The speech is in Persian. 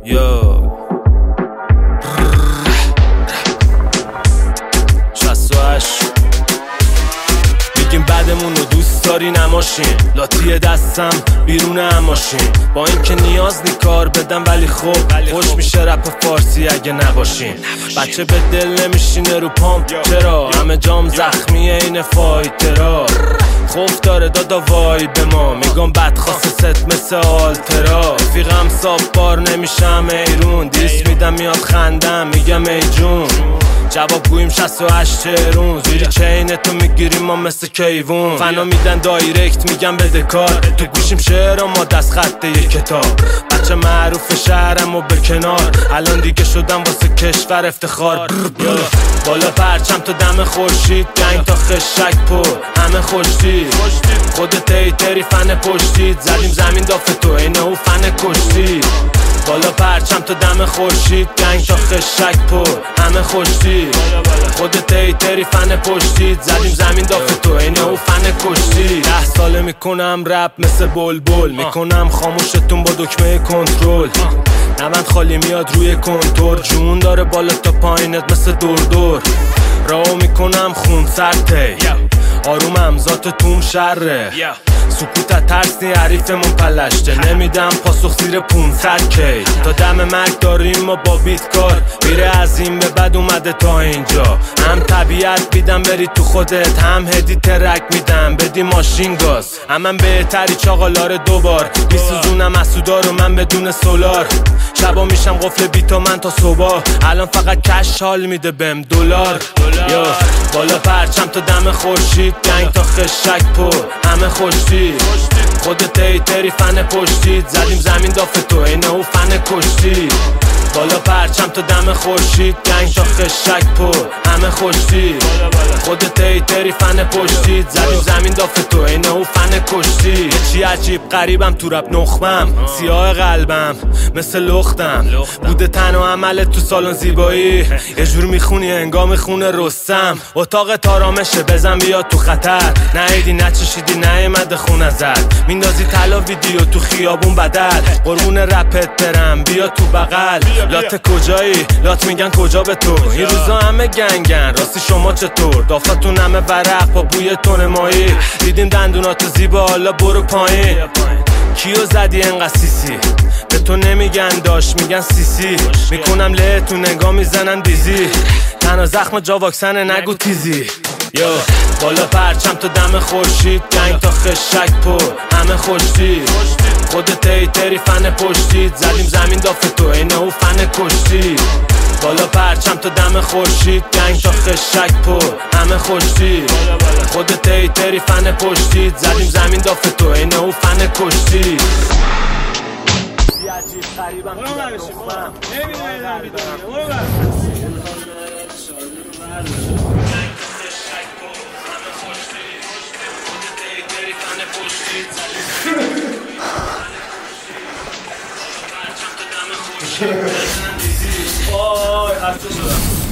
یا 68 میگیم بعدمون رو دوست داری نماشین، لاتی دستم بیرون ماشین، با اینکه نیاز نی کار بدم ولی خب خوش میشه رپ فارسی اگه نباشین. بچه به دل نمیشینه رو پام، چرا همه جام زخمیه این فایترا، خوف داره دادا وای به ما، میگم بد خواسته ست مثل آلترا، رفیقم صاف بار نمیشم ایرون، دیس میدم میاد خندم میگم ای جون، جواب گویم 68 تهرون، زیری چینتو میگیریم ما مثل کیوون، فنا میدن دایرکت میگم بده کار، تو گوشیم شعر ما دست خط یک کتاب، بچه معروف شهرم و به کنار، الان دیگه شدم واسه کشور افتخار، بالا پرچم تا دم خورشید، گنگ تا خشک پر همه خوشتید، خودت ایتری فن پشتید، زدیم زمین دافه تو اینه او فن کشتید، بالا پرچم تا دم خورشید، گنگ تا خشک پر همه خوشتید، خودت ایتری فن پشتید، زدیم زمین دافه تو اینه او فن کشتید. 10 ساله میکنم رپ مثل بلبل، میکنم خاموشتون با دکمه کنترل، نوند خالی میاد روی کنتور، جون داره بالا تا پایینت مثل دور راو میکنم خون سرته، آرومم ذات توم شره، سکوتت ترسی حریفمون پلشته، نمیدم پاسخ زیر 500 کی، تا دم مرگ داریم ما با بیت کار، میره از این به بعد اومده تا اینجا، هم طبیعت بیدم بری تو خودت، هم هدی ترک میدم بدی ماشین گاز، هم بهتری چاقالار دوبار، میسوزونم اسودا رو من بدون سولار، شبا میشم قفل بیتا من تا صبح، الان فقط کش حال میده بهم دلار، یا بالا پرچم تا دم خورشید، گنگ تا خشک پر همه خوشتید، خودت ایتری فن پشتید، زدیم زمین دافه تو اینه او فن کشتید، بالا پرچم تا دم خورشید، گنگ تا خشک پر همه خوشتید، خودت ایتری فن پشتید، زدیم زمین دافه تو اینه او فن کشتید. یه چی عجیب غریبم تو رپ نخمم، سیاه قلبم مثل لختم، بوده تن و عملت تو سالن زیبایی، یه جور میخونی انگام خونه رستم، اتاق تارامشه بزن بیا تو خطر، نهیدی نچشیدی نیمده خون ازت، میندازی طلا ویدیو تو خیابون بدل، قربون رپت برم بیا تو بغل، لات کجایی؟ لات میگن کجا به تو؟ این روزا همه گنگن راستی شما چطور؟ دافتون همه ورق با بوی تون مایی، دیدیم دندوناتو زیبا حالا برو پایین، کیو زدی انقدر سیسی؟ به تو نمیگن داش میگن سیسی، میکنم له تو نگاه میزنن دیزی، تنها زخم جا واکسن نگو تیزی، یا بالا پرچم تا دم خورشید، گنگ تا خشک پر همه خوشتید، خودت ایتری فن پشتید، زدیم زمین دافه تو اینه او فن کشتید، بالا پرچم تا دم خورشید، گنگ تا خشک پر همه خوشتید، خودت ایتری فن پشتید، زدیم زمین دافه تو اینه او فن کشتید. عجیب غریبم تو نخمم، وای خسته شدم.